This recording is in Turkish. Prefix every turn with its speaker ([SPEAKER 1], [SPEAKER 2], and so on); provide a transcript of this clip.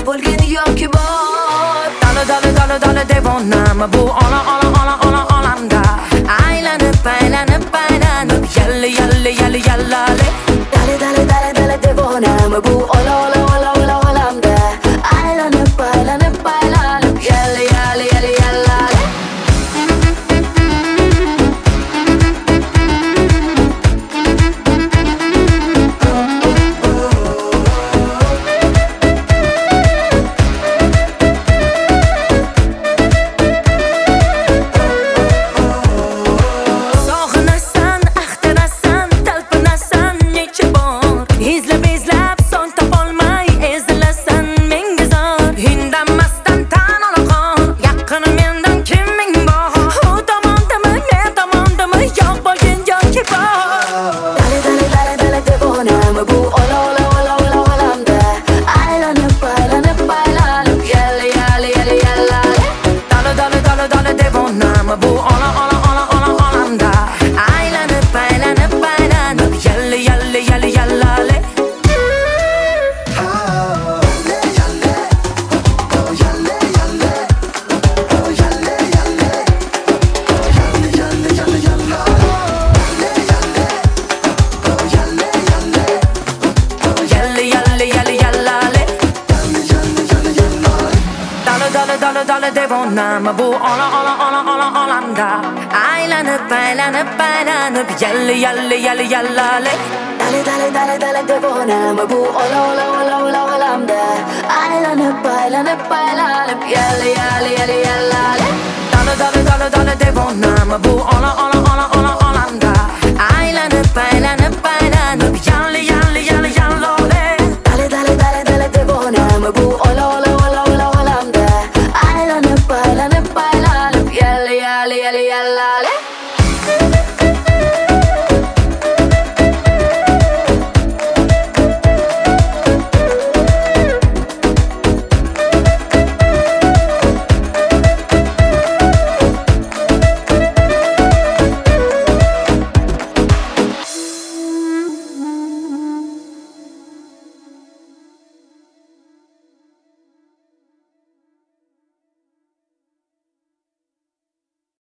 [SPEAKER 1] bo'lgani yoki bor. Dala devonam bu olamda. Aylanib yallale. Dala devonam bu olamda. Aylanib yallale. Bu olamda. Aylanib yallale. Dala devonam bu olamda. Aylanib yallale. Dala devonam bu olamda. Aylanib yallale. Dala devonam bu olamda. Aylanib